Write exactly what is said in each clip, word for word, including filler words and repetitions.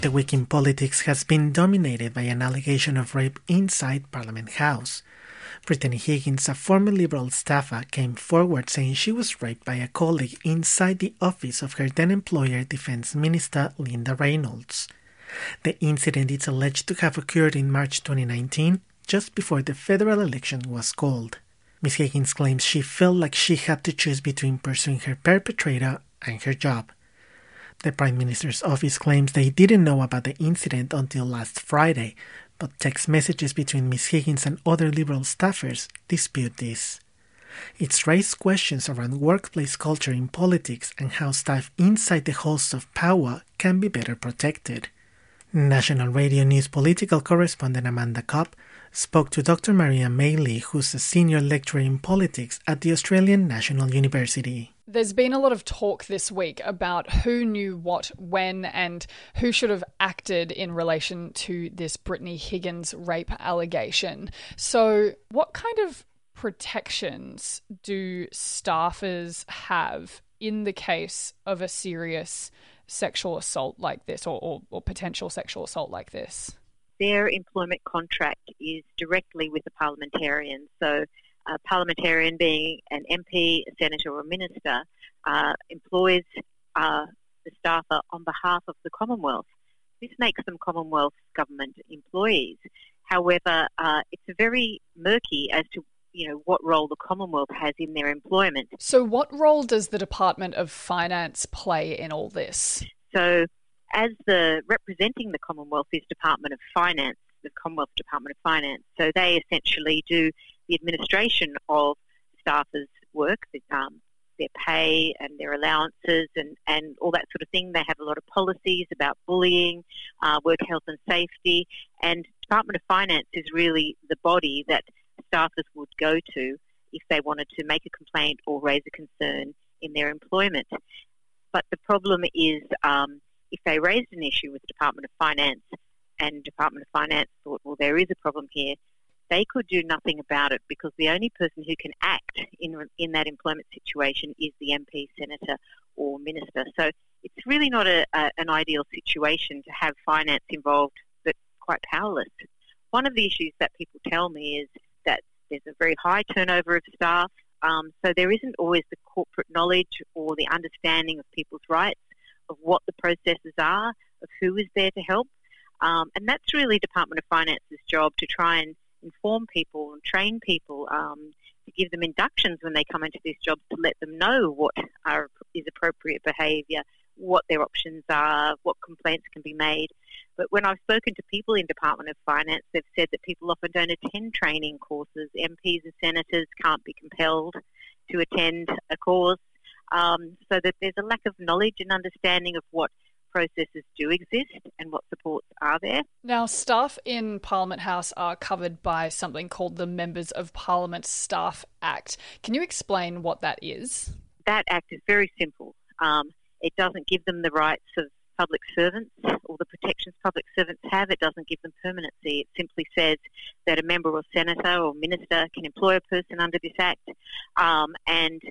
The week in politics has been dominated by an allegation of rape inside Parliament House. Brittany Higgins, a former Liberal staffer, came forward saying she was raped by a colleague inside the office of her then-employer Defence Minister Linda Reynolds. The incident is alleged to have occurred in March twenty nineteen, just before the federal election was called. Miz Higgins claims she felt like she had to choose between pursuing her perpetrator and her job. The Prime Minister's office claims they didn't know about the incident until last Friday, but text messages between Miz Higgins and other Liberal staffers dispute this. It's raised questions around workplace culture in politics and how staff inside the halls of power can be better protected. National Radio News political correspondent Amanda Cobb spoke to Doctor Maria Maylie, who's a senior lecturer in politics at the Australian National University. There's been a lot of talk this week about who knew what when and who should have acted in relation to this Brittany Higgins rape allegation. So what kind of protections do staffers have in the case of a serious sexual assault like this or, or, or potential sexual assault like this? Their employment contract is directly with the parliamentarian. So a parliamentarian, being an M P, a senator or a minister, uh, employs uh, the staffer on behalf of the Commonwealth. This makes them Commonwealth government employees. However, uh, it's very murky as to you know what role the Commonwealth has in their employment. So what role does the Department of Finance play in all this? So as the representing the Commonwealth is Department of Finance, the Commonwealth Department of Finance. So they essentially do the administration of staffers' work, um, their pay and their allowances and, and all that sort of thing. They have a lot of policies about bullying, uh, work health and safety, and Department of Finance is really the body that staffers would go to if they wanted to make a complaint or raise a concern in their employment. But the problem is um, if they raised an issue with the Department of Finance and Department of Finance thought, well, there is a problem here, they could do nothing about it because the only person who can act in in that employment situation is the M P, senator or minister. So it's really not a, a, an ideal situation to have finance involved but quite powerless. One of the issues that people tell me is that there's a very high turnover of staff, um, so there isn't always the corporate knowledge or the understanding of people's rights, of what the processes are, of who is there to help. Um, and that's really Department of Finance's job, to try and inform people and train people, um, to give them inductions when they come into these jobs, to let them know what are, is appropriate behaviour, what their options are, what complaints can be made. But when I've spoken to people in Department of Finance, they've said that people often don't attend training courses. M Ps and senators can't be compelled to attend a course, um, so that there's a lack of knowledge and understanding of what processes do exist and what supports are there. Now, staff in Parliament House are covered by something called the Members of Parliament Staff Act. Can you explain what that is? That act is very simple. Um, it doesn't give them the rights of public servants or the protections public servants have. It doesn't give them permanency. It simply says that a member or senator or minister can employ a person under this act um, and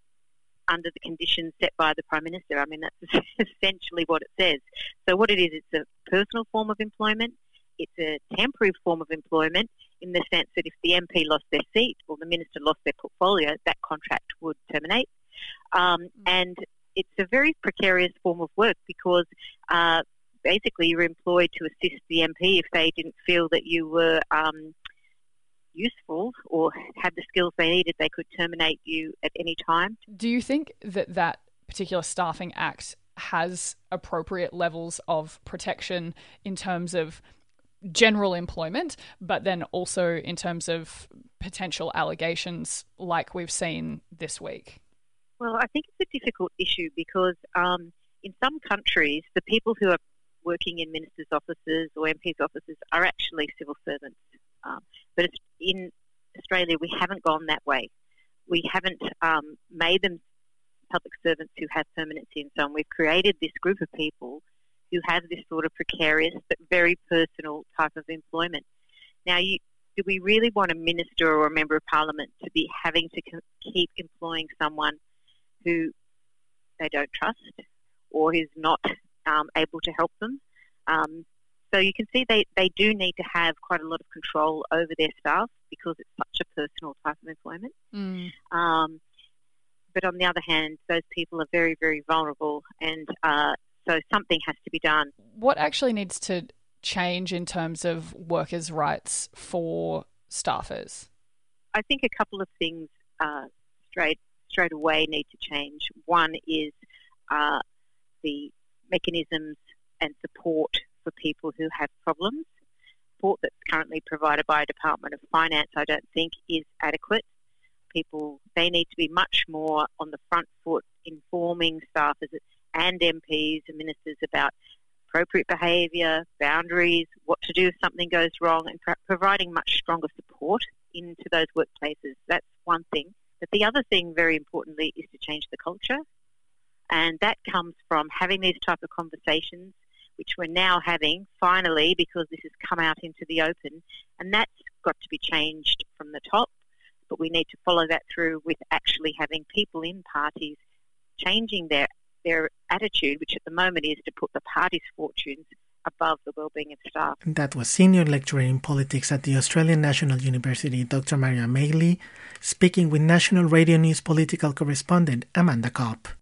under the conditions set by the Prime Minister. I mean, that's essentially what it says. So what it is, it's a personal form of employment. It's a temporary form of employment in the sense that if the M P lost their seat or the Minister lost their portfolio, that contract would terminate. Um, mm-hmm. And it's a very precarious form of work because uh, basically you're employed to assist the M P if they didn't feel that you were um, useful or had the skills they needed, they could terminate you at any time. Do you think that that particular Staffing Act has appropriate levels of protection in terms of general employment, but then also in terms of potential allegations like we've seen this week? Well, I think it's a difficult issue because um, in some countries, the people who are working in ministers' offices or M Ps' offices are actually civil servants. Um, but in Australia, we haven't gone that way. We haven't um, made them public servants who have permanency and so on. We've created this group of people who have this sort of precarious but very personal type of employment. Now, you, do we really want a minister or a member of parliament to be having to keep employing someone who they don't trust or is not um, able to help them? Um, so you can see they, they do need to have quite a lot of control over their staff because it's such a personal type of employment. Mm. Um, but on the other hand, those people are very, very vulnerable, and uh, so something has to be done. What actually needs to change in terms of workers' rights for staffers? I think a couple of things uh, straight straight away need to change. One is uh, the mechanisms and support for people who have problems. Support that's currently provided by a Department of Finance, I don't think, is adequate. People, they need to be much more on the front foot, informing staffers and M Ps and ministers about appropriate behaviour, boundaries, what to do if something goes wrong, and pro- providing much stronger support into those workplaces. That's one thing. But the other thing, very importantly, is to change the culture. And that comes from having these type of conversations, which we're now having, finally, because this has come out into the open. And that's got to be changed from the top. But we need to follow that through with actually having people in parties changing their their attitude, which at the moment is to put the party's fortunes above the well-being of staff. That was Senior Lecturer in Politics at the Australian National University, Doctor Maria Mailey, speaking with National Radio News political correspondent Amanda Kopp.